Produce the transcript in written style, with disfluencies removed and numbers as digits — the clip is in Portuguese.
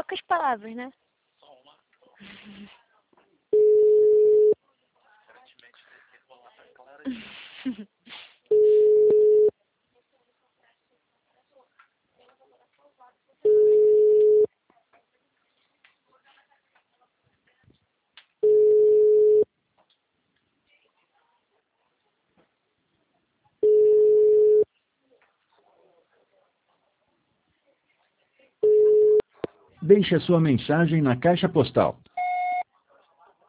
poucas palavras, né? Deixe a sua mensagem na caixa postal